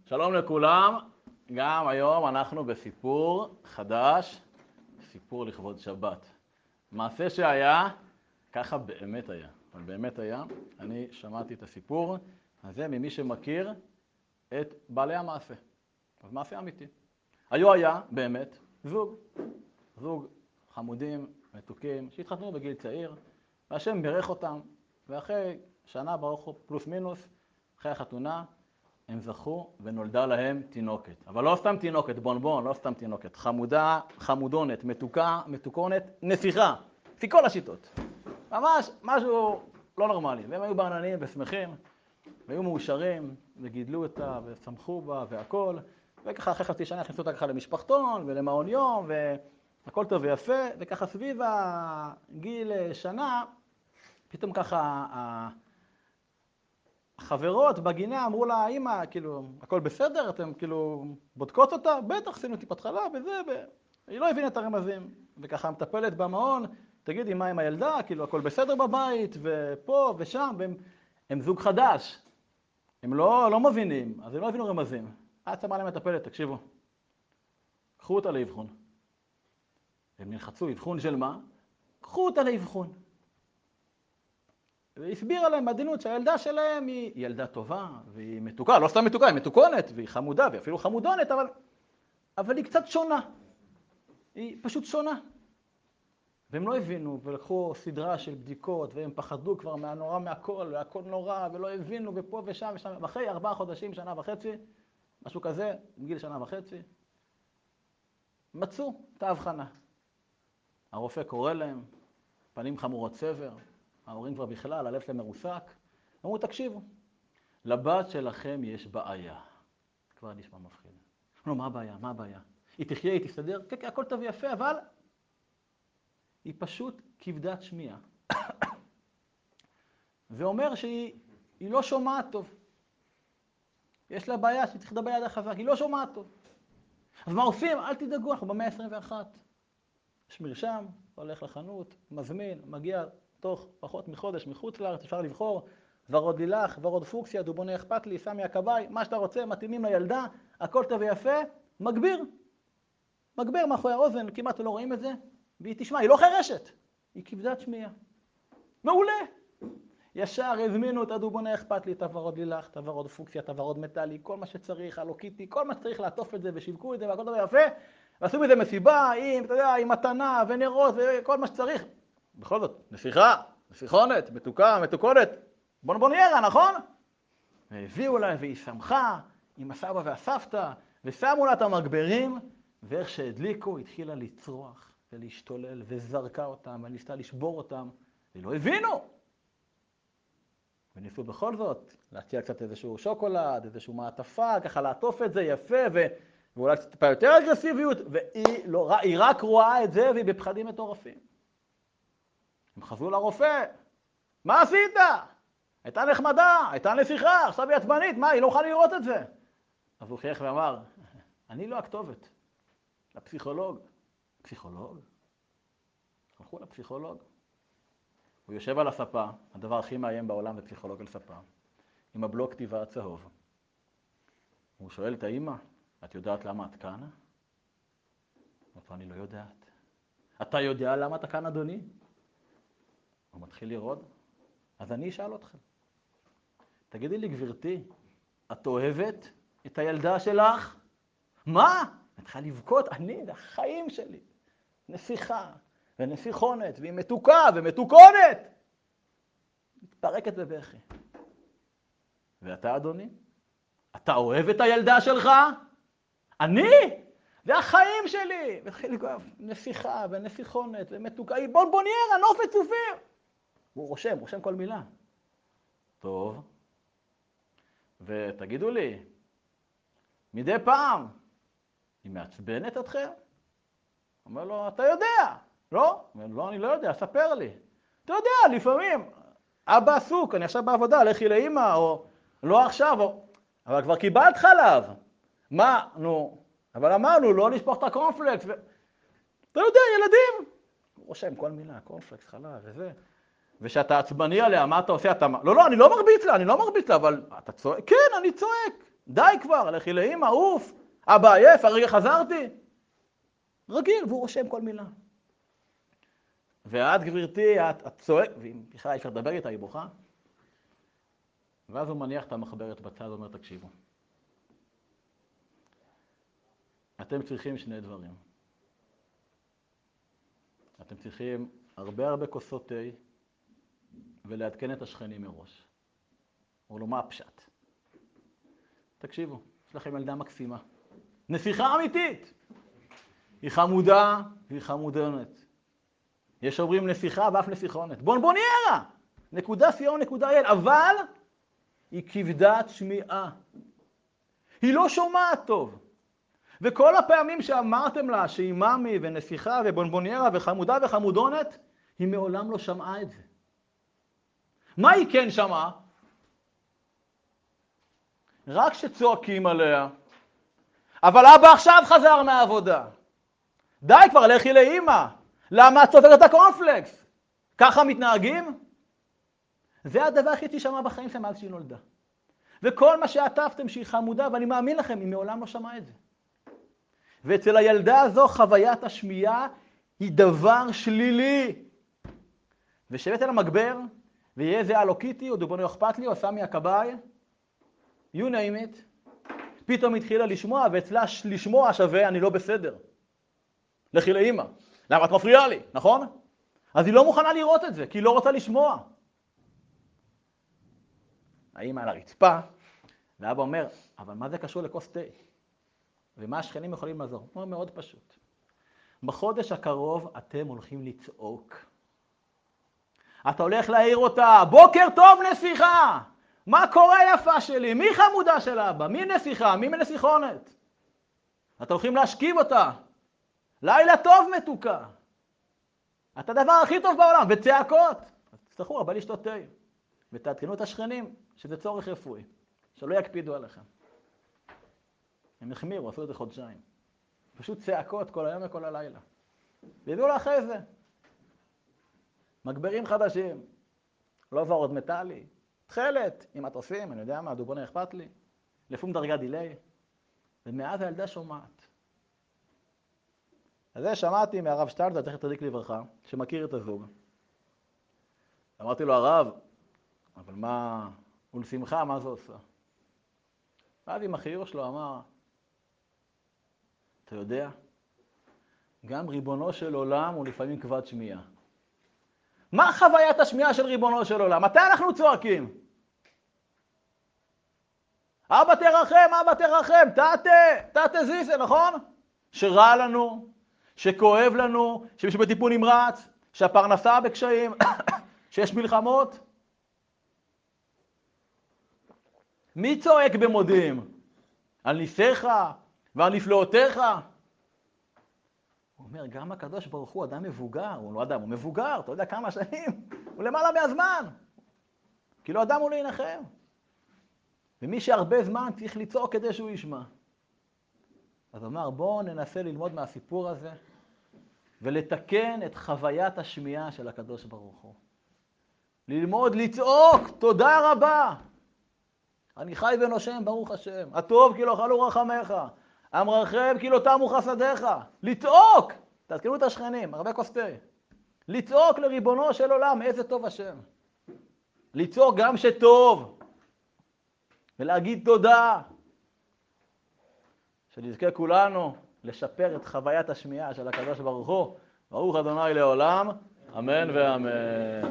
שלום לכולם, גם היום אנחנו בסיפור חדש, סיפור לכבוד שבת. מעשה שהיה, ככה באמת היה, אבל באמת היה, אני שמעתי את הסיפור הזה ממי שמכיר את בעלי המעשה. אז מעשה אמיתי. היה באמת זוג חמודים, מתוקים, שהתחתנו בגיל צעיר, והשם בירך אותם, ואחרי שנה ברוך פלוס מינוס, אחרי החתונה, הם זכו ונולדה להם תינוקת. אבל לא סתם תינוקת, בונבון, לא סתם תינוקת. חמודה, חמודונת, מתוקה, מתוקונת, נסיכה. לפי כל השיטות. ממש משהו לא נורמלי. והם היו בעננים ושמחים, והיו מאושרים, וגידלו אותה, ושמחו בה, והכל. וככה אחרי חצי שנה הכניסו אותה ככה למשפחתון, ולמעון יום, והכל טוב ויפה. וככה סביב הגיל שנה, פתאום ככה החברות בגינה אמרו לה, אמא, כאילו, הכל בסדר? אתם כאילו בודקות אותה? בטח, עשינו טיפת חלב וזה, היא לא הבינה את הרמזים. וככה מטפלת במעון, תגידי, מה עם הילדה? כאילו, הכל בסדר בבית, ופה ושם, הם זוג חדש. הם לא מבינים, אז הם לא הבינו רמזים. את שמה להם מטפלת, תקשיבו. קחו אותה לאבחון. הם נלחצו, אבחון של מה? קחו אותה לאבחון. והסבירה להם בעדינות שהילדה שלהם היא ילדה טובה, והיא מתוקה, לא סתם מתוקה, היא מתוקונת, והיא חמודה, ואפילו חמודונת, אבל היא קצת שונה. היא פשוט שונה. והם לא הבינו, ולקחו סדרה של בדיקות, והם פחדו כבר מהנורא מהכל, והכל נורא, ולא הבינו, ופה ושם ושם. ואחרי 4 חודשים, 1.5 שנה, משהו כזה, בגיל 1.5 שנה, מצאו את ההבחנה. הרופא קורא להם, פנים חמורות סבר, ההורים כבר בכלל, הלב שלהם מרוסק. אמרו, תקשיבו, לבת שלכם יש בעיה. כבר נשמע מפחיד. אמרו, מה הבעיה? מה הבעיה? היא תחיה, היא תסתדר? כן, הכל טוב ויפה, אבל היא פשוט כבדת שמיעה. זה אומר שהיא לא שומעת טוב. יש לה בעיה שהיא צריך לדבר ידה חזק, היא לא שומעת טוב. אז מה עושים? אל תדאגו, אנחנו במאה ה-21. יש מרשם, הולך לחנות, מזמין, מגיע תוך פחות מחודש מחוץ לארץ, אפשר לבחור ורוד לילך, ורוד פוקסיה, דובוני אכפת לי, סמי הכבאי, מה שאתה רוצה, מתאימים לילדה, הכל טוב ויפה, מגביר מאחורי האוזן, כמעט לא רואים את זה, והיא תשמע, היא לא חרשת, היא כבדת שמיעה. מעולה. ישר הזמינו את הדובוני אכפת לי, את הוורוד לילך, את הוורוד פוקסיה, את הוורוד מטלי, כל מה שצריך, הלוקיטי, כל מה שצריך לעטוף את זה ושיווקו את זה, והכל טוב ויפה, ועשו מזה מסיבה, אתה יודע, עם מתנה ונרות וכל מה שצריך. בכל זאת, נסיכה, נסיכונת, מתוקה, מתוקונת, בונבוניירה, נכון? והביאו לה והיא שמחה עם הסבא והסבתא, ושמו לה את המגברים, ואיך שהדליקו, התחילה לצרוח ולהשתולל, וזרקה אותם, וניסתה לשבור אותם, ולא הבינו. וניסו בכל זאת להציע קצת איזשהו שוקולד, איזשהו מעטפה, ככה לעטוף את זה יפה, ואולי קצת טיפה יותר אגרסיביות, והיא רק רואה את זה, והיא בפחדים מטורפים. הם חזרו לרופא, מה עשית? הייתה נחמדה, הייתה נסיכה, עכשיו היא עצבנית, מה, היא לא יכולה לראות את זה. אז הוא חייך ואמר, אני לא הכתובת, לפסיכולוג. פסיכולוג? הלכו לפסיכולוג. הוא יושב על הספה, הדבר הכי מאיים בעולם זה פסיכולוג על ספה, עם הבלוק כתיבה הצהוב. הוא שואל את האמא, את יודעת למה את כאן? אני לא יודעת. אתה יודע למה אתה כאן, אדוני? הוא מתחיל לראות, אז אני אשאל אתכם. תגידי לי, גברתי, את אוהבת את הילדה שלך? מה? את צריכה לבכות? אני, זה החיים שלי. נסיכה ונסיכונת, והיא מתוקה ומתוקונת. מתפרקת בבכי. ואתה, אדוני? אתה אוהב את הילדה שלך? אני? זה החיים שלי. והתחיל לגב, נסיכה ונסיכונת ומתוקה, היא בונבוניירה, נופת צופיר. הוא רושם כל מילה. טוב. ותגידו לי, מדי פעם, היא מעצבנת אתכם? אומר לו, אתה יודע. לא? אומר לו, לא, אני לא יודע, ספר לי. אתה יודע, לפעמים, אבא עסוק, אני עכשיו בעבודה, לכי לאמא, או לא עכשיו, אבל כבר קיבלת חלב. מה? נו, אבל אמרנו, לא לשפוך את הקורנפלקס. אתה יודע, ילדים. הוא רושם כל מילה, קורנפלקס, חלב וזה. ושאתה עצבני עליה, מה אתה עושה? לא, אני לא מרביץ לה, אבל אתה צועק? כן, אני צועק. די כבר, לכי לאמא, אוף, אבא עייף, הרגע חזרתי. רגיל, והוא רושם כל מילה. ואת, גברתי, את צועק, ואם בכלל אפשר לדבר איתה, היא בוכה. ואז הוא מניח את המחברת בצד ואומר, תקשיבו. אתם צריכים שני דברים. אתם צריכים הרבה כוסות תה, ולעדכן את השכנים מראש. הוא לא, מה הפשט? תקשיבו, יש לכם ילדה מקסימה. נסיכה אמיתית. היא חמודה והיא חמודונת. יש אומרים נסיכה ואף נסיכונת. בונבוניירה! נקודה סיום, נקודה אל. אבל היא כבדת שמיעה. היא לא שומעת טוב. וכל הפעמים שאמרתם לה שהיא ממי ונסיכה ובונבוניירה וחמודה וחמודונת, היא מעולם לא שמעה את זה. מה היא כן שמעה? רק שצועקים עליה. אבל אבא עכשיו חזר מהעבודה. די כבר, לכי לאמא. למה את סופרת את הקורנפלקס? ככה מתנהגים? זה הדבר הכי ששמעה בחיים שלה מאז שהיא נולדה. וכל מה שעטפתם שהיא חמודה, ואני מאמין לכם, היא מעולם לא שמעה את זה. ואצל הילדה הזו חוויית השמיעה היא דבר שלילי. ושבט אל המגבר, ויהיה זה אלוקיתי, או דובונו אכפת לי, או סמי הכבאי, you name it, פתאום התחילה לשמוע, ואצלה לשמוע שווה, אני לא בסדר. לכי לאמא. למה את מפריעה לי, נכון? אז היא לא מוכנה לראות את זה, כי היא לא רוצה לשמוע. האמא על הרצפה, ואבא אומר, אבל מה זה קשור לכוס תה? ומה השכנים יכולים לעזור? הוא אומר, מאוד פשוט. בחודש הקרוב אתם הולכים לצעוק. אתה הולך להעיר אותה, בוקר טוב נסיכה! מה קורה יפה שלי? מי חמודה של אבא? מי נסיכה? מי מנסיכונת? אתם הולכים להשכיב אותה. לילה טוב מתוקה. אתה הדבר הכי טוב בעולם, וצעקות. אז תצטרכו הרבה לשתות תה. ותעדכנו את השכנים, שזה צורך רפואי. שלא יקפידו עליכם. הם החמירו, עשו את זה חודשיים. פשוט צעקות כל היום וכל הלילה. וידעו לה אחרי זה. מגברים חדשים. לא ורוד מטלי. תחלת, עם מטוסים, אני יודע מה, דובונה אכפת לי. לפום דרגה דילי. ומאז הילדה שומעת. אז זה שמעתי מהרב שטלזר, תכף תדיק לברכה, שמכיר את הזוג. אמרתי לו, הרב, אבל מה, ולשמחה, מה זה עושה? ואז עם החיור שלו אמר, אתה יודע, גם ריבונו של עולם הוא לפעמים כבד שמיעה. מה חוויית השמיעה של ריבונו של עולם? מתי אנחנו צועקים? אבא תרחם, אבא תרחם, תתה זיסה, נכון? שרע לנו, שכואב לנו, שמישהו בטיפול נמרץ, שהפרנסה בקשיים, שיש מלחמות. מי צועק במודים? על ניסיך ועל נפלאותיך? הוא אומר, גם הקדוש ברוך הוא אדם מבוגר, הוא לא אדם, הוא מבוגר, אתה יודע כמה שנים, הוא למעלה מהזמן. כי לא אדם הוא להנחם. ומי שהרבה זמן צריך לצעוק כדי שהוא ישמע. אז הוא אמר, בואו ננסה ללמוד מהסיפור הזה, ולתקן את חוויית השמיעה של הקדוש ברוך הוא. ללמוד, לצעוק, תודה רבה. אני חי ונושם, ברוך השם. הטוב כי לא חלו רחמך. המרחם כי לא תמו חסדיך. לצעוק! תעדכנו את השכנים, הרבה כוס תה. לצעוק לריבונו של עולם, איזה טוב השם. לצעוק גם שטוב. ולהגיד תודה. שנזכה כולנו לשפר את חוויית השמיעה של הקדוש ברוך הוא. ברוך אדוני לעולם, אמן ואמן.